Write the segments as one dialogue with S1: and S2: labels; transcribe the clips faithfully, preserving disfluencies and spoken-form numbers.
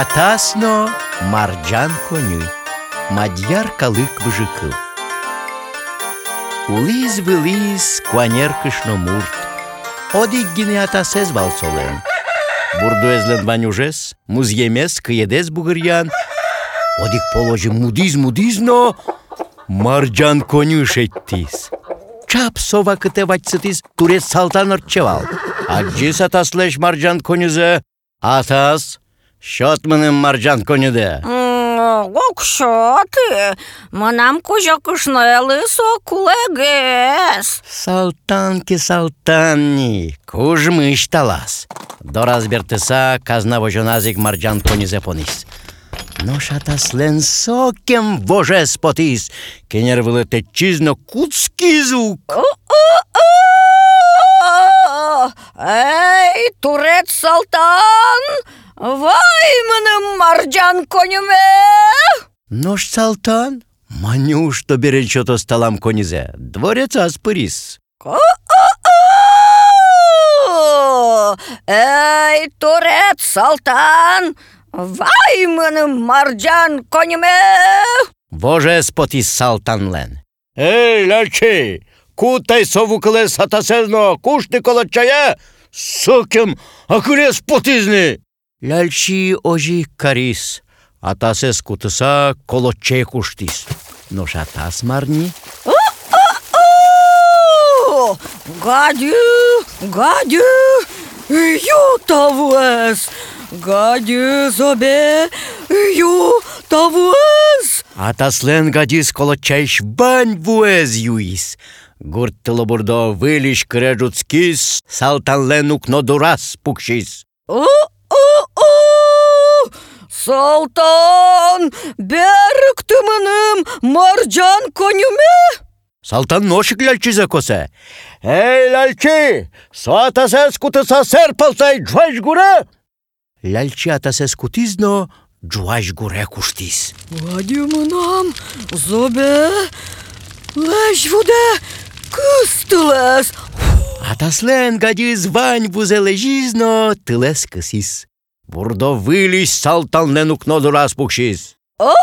S1: Атасно марджан коню, мадьяр калык выжикыл. Улиз вылиз куанер кышно мурт, одиггине атасез балсолен. Бурдуэзлен ванюжес, музьемес кыедес бугырьян, одик положи мудиз мудизно, марджан коню шеттис. Чап сова кыте вачсытис турет салтан орчевал. Аджис атаслеш марджан конюзе, атас, шотманым марджан конюде.
S2: Окшо ти, манам кужа кышное лысо кулегес.
S1: Салтанки салтанни, кужмыш талас. До разбертыса казна вожоназик марджан конюзе понис. Но шатаслен сокем воже спотис, кенер вылете чизно куцкий звук.
S2: Эй, турет салтан, вай мене марджан конюме.
S1: Нож салтан, манюш то берен что-то столам конизе, дворец аспырис.
S2: Эй, турет салтан, вай мене марджан конюме.
S1: Воже спотис салтанлен. Эй, лячи! Кутай сову кылес атасезно, кушты колотчая, сокем акырес потизни. Ляльчи ожи карис, атасез кутыса колотчай куштис. Но шатас марни.
S2: Гади, гади, ю тавуэс, гади зобе, ю тавуэс.
S1: Атаслен гадис колотчайш бань вуэз юис. Гурттылы бурдо вылиш кырежуцкис, салтанлен укно дурас пукшис.
S2: О-о-о! Салтан, берік ты менем марджан конюме?
S1: Салтан ношик ляльчизе косе. Эй, ляльчи, со атасез кутыса сер палтай джуаш гуре? Ляльчи атасез кутизно джуаш гуре куштис.
S2: Гади менам зобе, леш вуде, кыстылес.
S1: Атаслен гадиз вань вузе лежизно тылес кысис. Бурдо вылиш салтанлен укно дурас пукшис.
S2: О-о-о!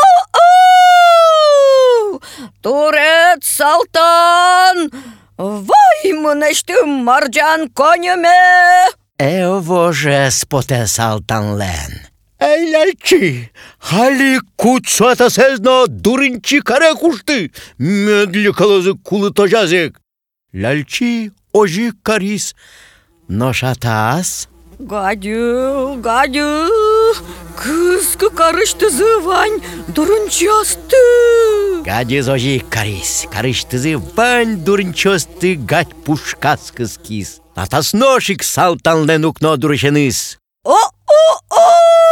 S2: Турет салтан, вай мене ти марджан конюме.
S1: Эо воже споте салтанлен. Эй, ляльчи, хали куцу атасезно дуринчи каре кушты, медли калазы кулы тожазик. Ляльчи ожи карис, но шатас.
S2: Гадю, гадю, кыскы карыштызы вань дурынчасты.
S1: Гадиз ожи карис, карыштызы вань дуринчосты гать пушкас кыскис. Атас ношик салтанлен укно дурышеныс.
S2: О-о-о!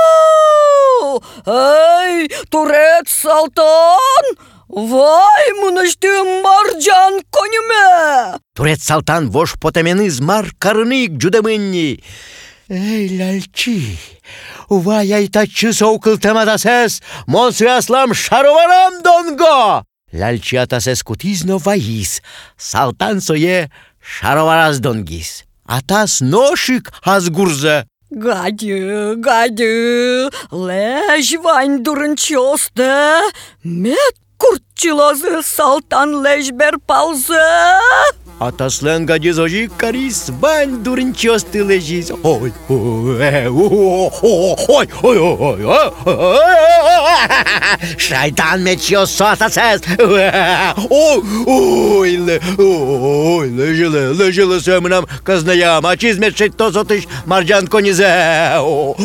S2: Эй, турет салтан, вай мене ти марджан конюме.
S1: Турет салтан вош потеменыз мар карынык джудамынни. Эй, ляльчи, вай айтачы соукыл темадасес, монсы аслам шароварам донго. Ляльчи атасес кутизно ваис, салтан сое шаровараз донгис. Атас ношик азгурзе.
S2: Гади, гади, леш вань дурынчосты, мет куртчилазы салтан леш бер палзы.
S1: Атаслен гадиз ожи карис, вань дурынчосты лежиз. Ой, ой, ой, ой, ой, ой, ой, шайтан мечьё сотасес. Ой, ой, ой, лежили, лежили sömünam казнаям, а чизмет то сотыш марджан конизе.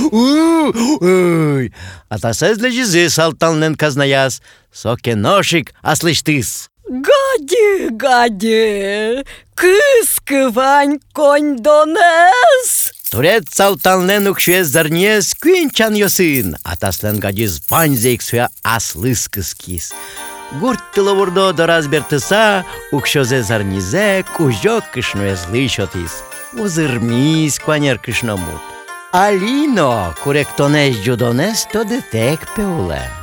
S1: Ой, атасез лежизы салтанлен казнаяс, соке ношик аслыштыс.
S2: Гади, гади, кыскы вань конь донес.
S1: Турет салтанлен укшвез зарнес кюнчан йосын, атаслен гадиз ваньзейк суя аслыс кыскис. Гурттылы бурдо до разбертыса, укшозе зарнизе кужок кышнуез лышотис. Узырмис куанер кышномут. Алино, куректонес джудонес то детек пеуле.